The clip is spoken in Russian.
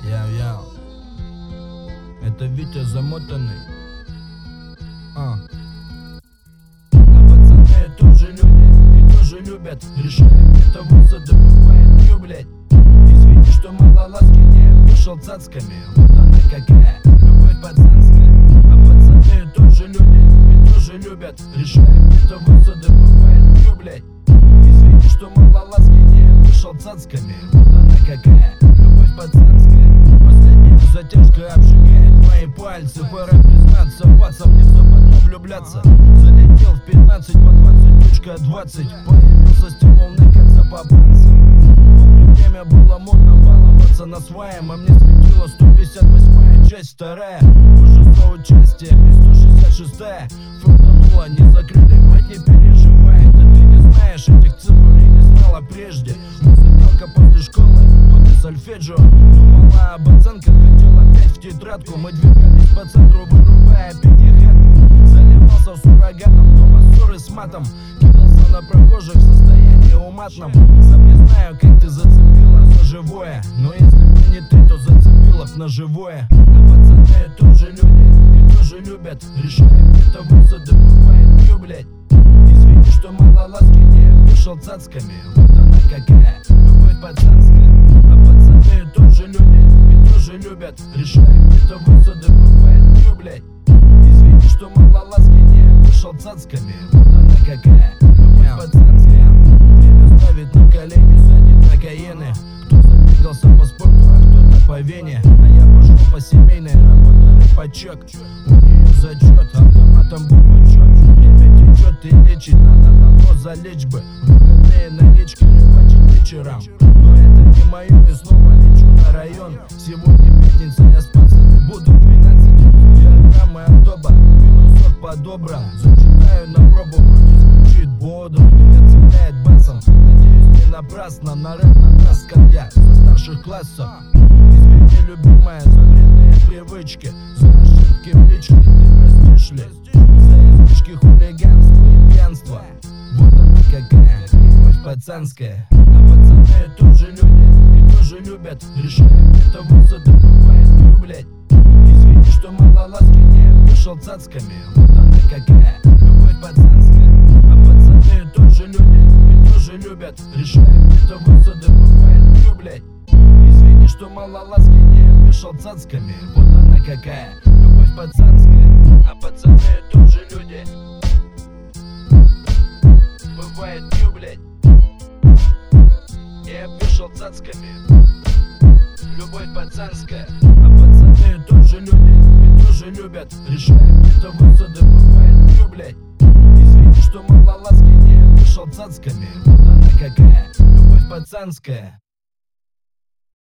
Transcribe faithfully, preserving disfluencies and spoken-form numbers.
Яу-яу. Это Витя замотанный. А. А пацаны тоже люди и тоже любят. Решают это высады, бывает пью, блять. Извини, что мало ласки, не вышел цацками. Вот она какая, любовь пацанская. А пацаны тоже люди и тоже любят. Решают это высады, бывает пью, блять. Извини, что мало ласки, не вышел цацками. Вот она какая, любовь пацанская. Последняя затяжка обжигает мои пальцы. Пора признаться, пацан, мне в западно влюбляться. Залетел в пятнадцать по двадцать, точка двадцать. Появился стимул накаться по пальцам. Помню, время было модно баловаться на своем. А мне светила сто пятьдесят восьмая часть, вторая. Позже соучастие и сто шестьдесят шестая. Фыртанула, не закрыли, мать, не переживай. Да ты не знаешь этих цифр и не знала прежде. Музыкалка после школы, вот и сольфеджио. Думала об оценках, хотела опять в тетрадку. Мы двигались по центру, вырубая пятихатку. Заливался в суррогатом, дома ссоры с матом. Кидался на прохожих в состоянии уматном. Сам не знаю, как ты зацепила за живое. Но если бы не ты, то зацепила б на живое. А пацаны тоже люди и тоже любят. Решают это высады, бывает пью, блять. Извини, что мало ласки, не вышел цацками. Вот она какая, любовь пацанская. А пацаны тоже люди и тоже любят. Решают это высады, бывает пью, блять. Извини, что мало ласки, не вышел цацками. Вот она какая, любовь пацанская. Время ставит на колени, садит на каены. Кто-то двигался по спорту, а кто-то по вене. А я пошел по семейной, работа рыбачок. У нее зачет, автоматом бубачок. Время течет и лечить, надо давно залечь бы. Выходные на речке, рыбачить вечером. Но это не мое, и снова лечу на район. Сегодня пятница, я с пацанами буду двенадцать. Диаграммы от доба, минус сорок по-доброму. Зачитаю на пробу, вроде звучит бодро. Меня цепляет басом, надеюсь не напрасно. На рэп на нас скорбят со старших классов. Извини, любимая, за вредные привычки. За ошибки в личке ты простишь ли? За излишки хулиганства и пьянства. Вот она какая, любовь пацанская. А пацаны тоже люди и тоже любят. Решают это высады, бывает пью, блять. Извини, что мало ласки, не вышел цацками. Вот она какая, любовь пацанская. А пацаны тоже люди и тоже любят. Решают это высады, бывает пью, блять. Извини, что мало ласки, не вышел цацками. Вот она какая, любовь пацанская. А пацаны тоже люди. Бывает пью, блять. Я вышел цацками. Любовь пацанская. А пацаны тоже люди и тоже любят. Решают это высады, бывает пью, блять. Извини, что мало ласки, не вышел цацками. Вот она какая, любовь пацанская.